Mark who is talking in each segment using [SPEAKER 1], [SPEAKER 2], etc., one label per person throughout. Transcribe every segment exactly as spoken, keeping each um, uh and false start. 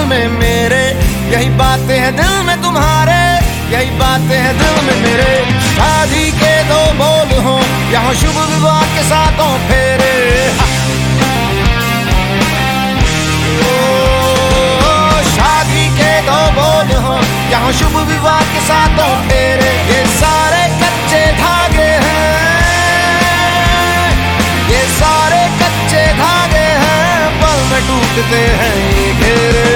[SPEAKER 1] में मेरे, यही बातें हैं दिल में तुम्हारे, यही बातें हैं दिल में मेरे। शादी के दो बोल हों यहाँ शुभ विवाह के साथों फेरे, ओ शादी के दो बोल हों यहाँ शुभ विवाह के साथों फेरे। ये सारे कच्चे धागे हैं, ये सारे कच्चे धागे हैं, पल में टूटते हैं ये घेरे।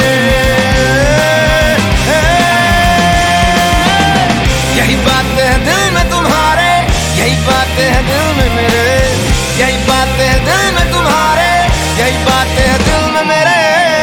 [SPEAKER 1] यही बातें हैं दिल में तुम्हारे, यही बातें हैं दिल में मेरे, यही बातें हैं दिल में तुम्हारे, यही बातें हैं दिल में मेरे।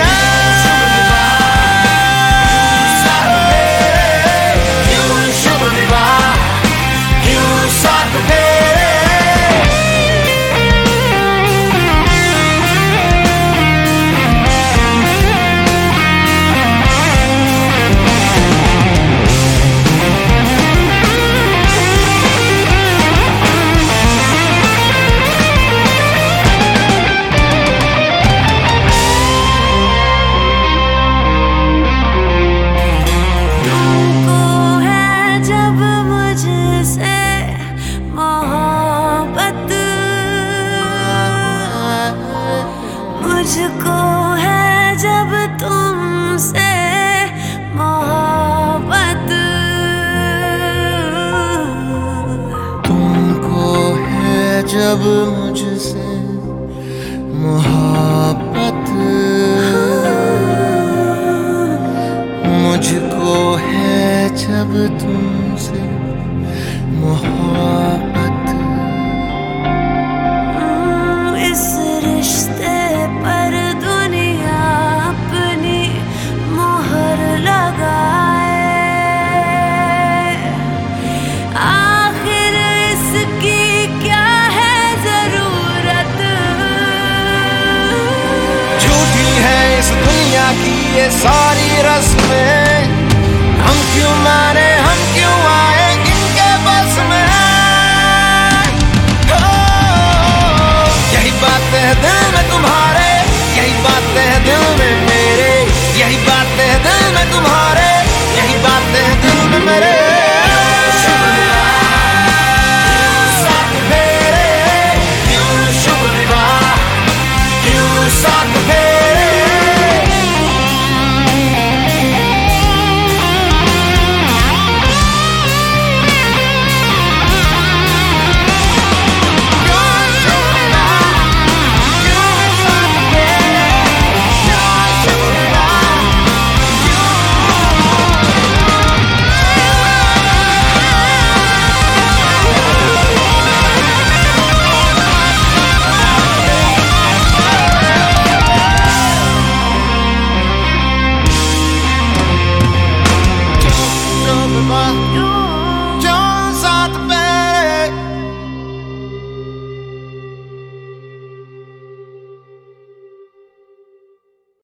[SPEAKER 2] मुझको है जब तुमसे मोहब्बत,
[SPEAKER 1] तुमको है जब मुझसे मोहब्बत, मुझको है जब तुमसे मोहब्बत।
[SPEAKER 2] इस रिश्ते पर दुनिया अपनी मोहर लगाए, आखिर इसकी क्या है जरूरत।
[SPEAKER 1] झूठी है इस दुनिया की ये सारी